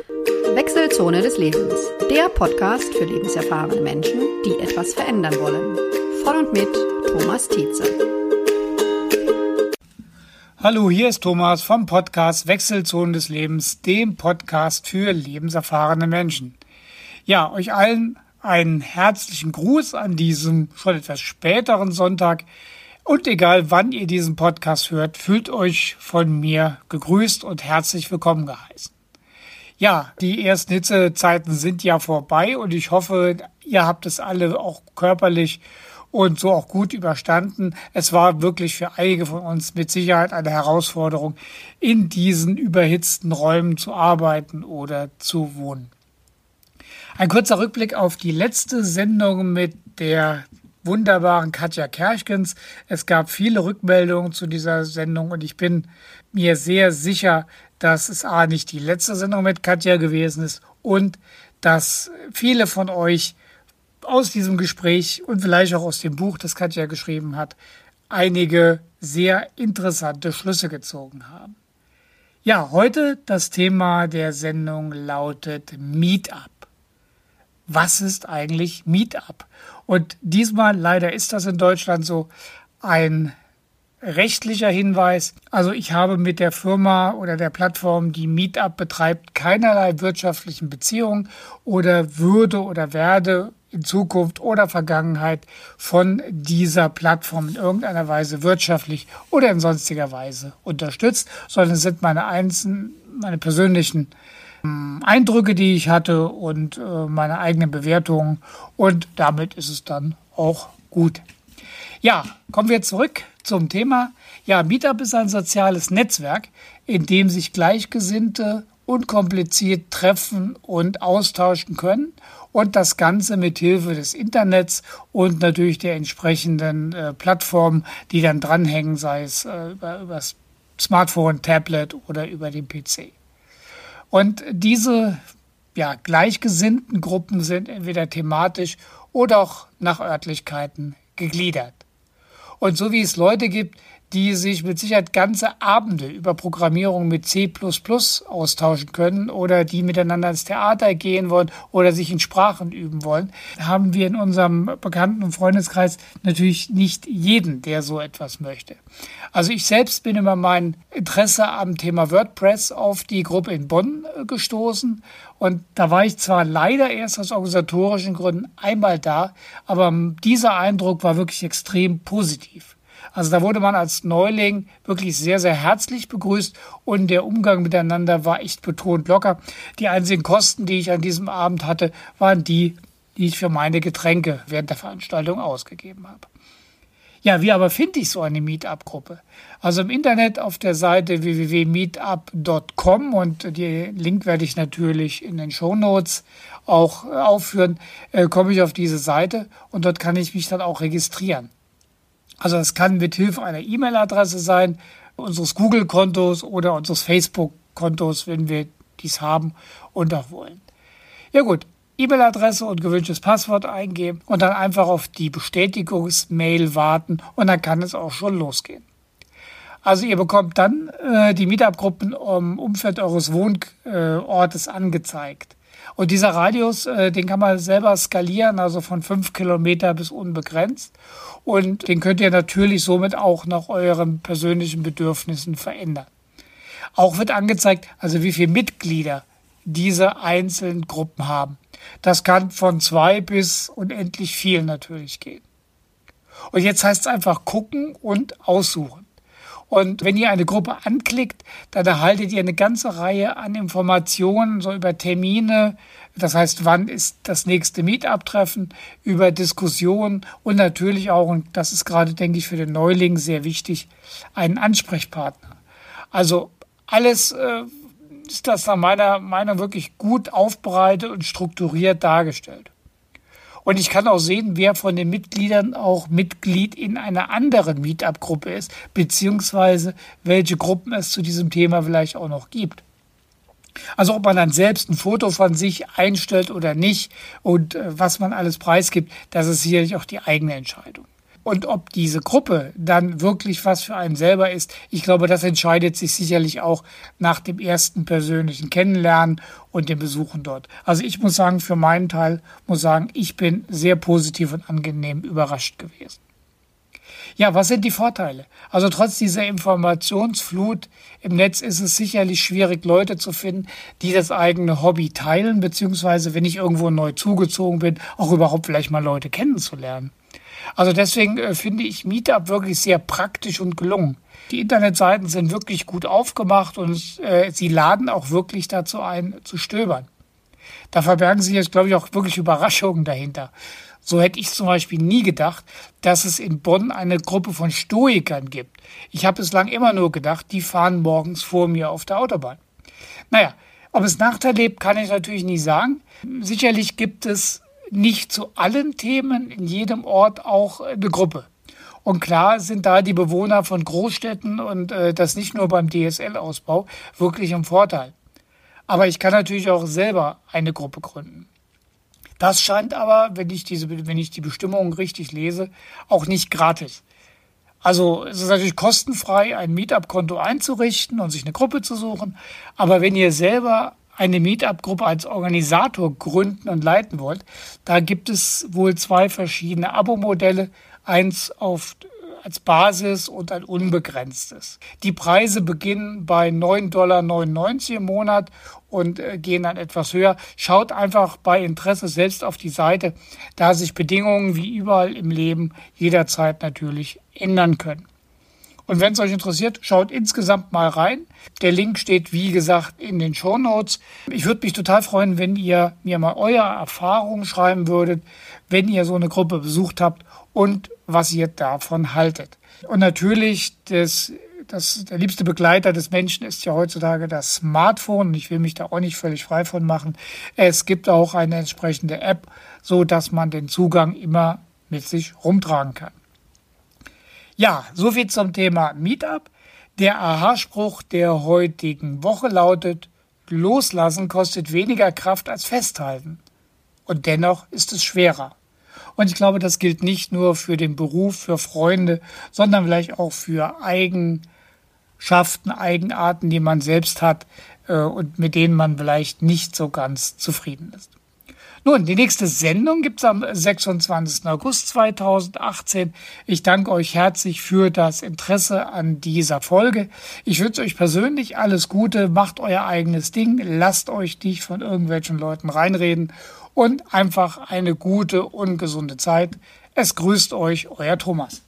Wechselzone des Lebens, der Podcast für lebenserfahrene Menschen, die etwas verändern wollen. Von und mit Thomas Tietze. Hallo, hier ist Thomas vom Podcast Wechselzone des Lebens, dem Podcast für lebenserfahrene Menschen. Ja, euch allen einen herzlichen Gruß an diesem schon etwas späteren Sonntag. Und egal, wann ihr diesen Podcast hört, fühlt euch von mir gegrüßt und herzlich willkommen geheißen. Ja, die ersten Hitzezeiten sind ja vorbei und ich hoffe, ihr habt es alle auch körperlich und so auch gut überstanden. Es war wirklich für einige von uns mit Sicherheit eine Herausforderung, in diesen überhitzten Räumen zu arbeiten oder zu wohnen. Ein kurzer Rückblick auf die letzte Sendung mit der wunderbaren Katja Kerchgens. Es gab viele Rückmeldungen zu dieser Sendung und ich bin mir sehr sicher, dass es nicht die letzte Sendung mit Katja gewesen ist und dass viele von euch aus diesem Gespräch und vielleicht auch aus dem Buch, das Katja geschrieben hat, einige sehr interessante Schlüsse gezogen haben. Ja, heute das Thema der Sendung lautet Meetup. Was ist eigentlich Meetup? Und diesmal, leider ist das in Deutschland so, ein rechtlicher Hinweis. Also ich habe mit der Firma oder der Plattform, die Meetup betreibt, keinerlei wirtschaftlichen Beziehungen oder würde oder werde in Zukunft oder Vergangenheit von dieser Plattform in irgendeiner Weise wirtschaftlich oder in sonstiger Weise unterstützt, sondern es sind meine persönlichen Eindrücke, die ich hatte und meine eigenen Bewertungen und damit ist es dann auch gut. Ja, kommen wir zurück zum Thema. Ja, Meetup ist ein soziales Netzwerk, in dem sich Gleichgesinnte unkompliziert treffen und austauschen können und das Ganze mit Hilfe des Internets und natürlich der entsprechenden Plattformen, die dann dranhängen, sei es über das Smartphone, Tablet oder über den PC. Und diese gleichgesinnten Gruppen sind entweder thematisch oder auch nach Örtlichkeiten gegliedert. Und so wie es Leute gibt, die sich mit Sicherheit ganze Abende über Programmierung mit C++ austauschen können oder die miteinander ins Theater gehen wollen oder sich in Sprachen üben wollen, haben wir in unserem Bekannten- und Freundeskreis natürlich nicht jeden, der so etwas möchte. Also ich selbst bin über mein Interesse am Thema WordPress auf die Gruppe in Bonn gestoßen und da war ich zwar leider erst aus organisatorischen Gründen einmal da, aber dieser Eindruck war wirklich extrem positiv. Also da wurde man als Neuling wirklich sehr, sehr herzlich begrüßt und der Umgang miteinander war echt betont locker. Die einzigen Kosten, die ich an diesem Abend hatte, waren die ich für meine Getränke während der Veranstaltung ausgegeben habe. Ja, wie aber finde ich so eine Meetup-Gruppe? Also im Internet auf der Seite www.meetup.com und den Link werde ich natürlich in den Shownotes auch aufführen, komme ich auf diese Seite und dort kann ich mich dann auch registrieren. Also das kann mit Hilfe einer E-Mail-Adresse sein, unseres Google-Kontos oder unseres Facebook-Kontos, wenn wir dies haben und auch wollen. Ja gut, E-Mail-Adresse und gewünschtes Passwort eingeben und dann einfach auf die Bestätigungsmail warten und dann kann es auch schon losgehen. Also ihr bekommt dann die Meetup-Gruppen im Umfeld eures Wohnortes angezeigt. Und dieser Radius, den kann man selber skalieren, also von 5 Kilometer bis unbegrenzt. Und den könnt ihr natürlich somit auch nach euren persönlichen Bedürfnissen verändern. Auch wird angezeigt, also wie viele Mitglieder diese einzelnen Gruppen haben. Das kann von 2 bis unendlich viel natürlich gehen. Und jetzt heißt es einfach gucken und aussuchen. Und wenn ihr eine Gruppe anklickt, dann erhaltet ihr eine ganze Reihe an Informationen, so über Termine, das heißt, wann ist das nächste Meetup-Treffen, über Diskussionen und natürlich auch, und das ist gerade, denke ich, für den Neuling sehr wichtig, einen Ansprechpartner. Also alles ist das nach meiner Meinung wirklich gut aufbereitet und strukturiert dargestellt. Und ich kann auch sehen, wer von den Mitgliedern auch Mitglied in einer anderen Meetup-Gruppe ist, beziehungsweise welche Gruppen es zu diesem Thema vielleicht auch noch gibt. Also ob man dann selbst ein Foto von sich einstellt oder nicht und was man alles preisgibt, das ist sicherlich auch die eigene Entscheidung. Und ob diese Gruppe dann wirklich was für einen selber ist, ich glaube, das entscheidet sich sicherlich auch nach dem ersten persönlichen Kennenlernen und dem Besuchen dort. Also ich muss sagen, für meinen Teil ich bin sehr positiv und angenehm überrascht gewesen. Ja, was sind die Vorteile? Also trotz dieser Informationsflut im Netz ist es sicherlich schwierig, Leute zu finden, die das eigene Hobby teilen, beziehungsweise, wenn ich irgendwo neu zugezogen bin, auch überhaupt vielleicht mal Leute kennenzulernen. Also deswegen finde ich Meetup wirklich sehr praktisch und gelungen. Die Internetseiten sind wirklich gut aufgemacht und sie laden auch wirklich dazu ein, zu stöbern. Da verbergen sich jetzt, glaube ich, auch wirklich Überraschungen dahinter. So hätte ich zum Beispiel nie gedacht, dass es in Bonn eine Gruppe von Stoikern gibt. Ich habe bislang immer nur gedacht, die fahren morgens vor mir auf der Autobahn. Naja, ob es Nachteile gibt, kann ich natürlich nie sagen. Sicherlich gibt es nicht zu allen Themen in jedem Ort auch eine Gruppe. Und klar sind da die Bewohner von Großstädten und das nicht nur beim DSL-Ausbau wirklich im Vorteil. Aber ich kann natürlich auch selber eine Gruppe gründen. Das scheint aber, wenn ich die Bestimmungen richtig lese, auch nicht gratis. Also es ist natürlich kostenfrei, ein Meetup-Konto einzurichten und sich eine Gruppe zu suchen. Aber wenn ihr selber eine Meetup-Gruppe als Organisator gründen und leiten wollt, da gibt es wohl 2 verschiedene Abo-Modelle, eins als Basis und ein unbegrenztes. Die Preise beginnen bei $9,99 im Monat und gehen dann etwas höher. Schaut einfach bei Interesse selbst auf die Seite, da sich Bedingungen wie überall im Leben jederzeit natürlich ändern können. Und wenn es euch interessiert, schaut insgesamt mal rein. Der Link steht, wie gesagt, in den Shownotes. Ich würde mich total freuen, wenn ihr mir mal eure Erfahrungen schreiben würdet, wenn ihr so eine Gruppe besucht habt und was ihr davon haltet. Und natürlich, der liebste Begleiter des Menschen ist ja heutzutage das Smartphone. Und ich will mich da auch nicht völlig frei von machen. Es gibt auch eine entsprechende App, so dass man den Zugang immer mit sich rumtragen kann. Ja, soviel zum Thema Meetup. Der Aha-Spruch der heutigen Woche lautet: Loslassen kostet weniger Kraft als Festhalten. Und dennoch ist es schwerer. Und ich glaube, das gilt nicht nur für den Beruf, für Freunde, sondern vielleicht auch für Eigenschaften, Eigenarten, die man selbst hat und mit denen man vielleicht nicht so ganz zufrieden ist. Nun, die nächste Sendung gibt es am 26. August 2018. Ich danke euch herzlich für das Interesse an dieser Folge. Ich wünsche euch persönlich alles Gute, macht euer eigenes Ding, lasst euch nicht von irgendwelchen Leuten reinreden und einfach eine gute und gesunde Zeit. Es grüßt euch, euer Thomas.